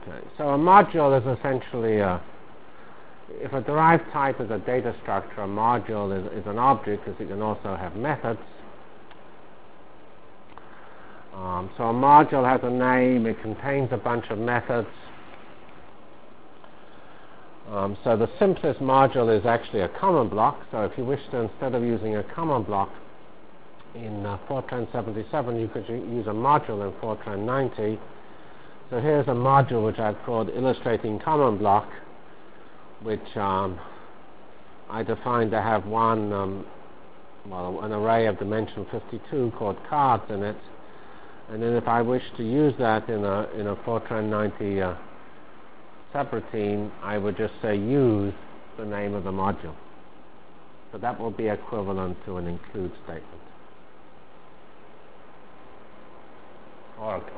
Okay, so a module is essentially if a derived type is a data structure, a module is an object, because it can also have methods. So a module has a name, it contains a bunch of methods. So the simplest module is actually a common block. So if you wish to, instead of using a common block in Fortran 77, you could use a module in Fortran 90. So here's a module which I've called Illustrating Common Block, which I defined to have an array of dimension 52 called cards in it. And then if I wish to use that in a Fortran 90 subroutine, I would just say use the name of the module. So that will be equivalent to an include statement. Or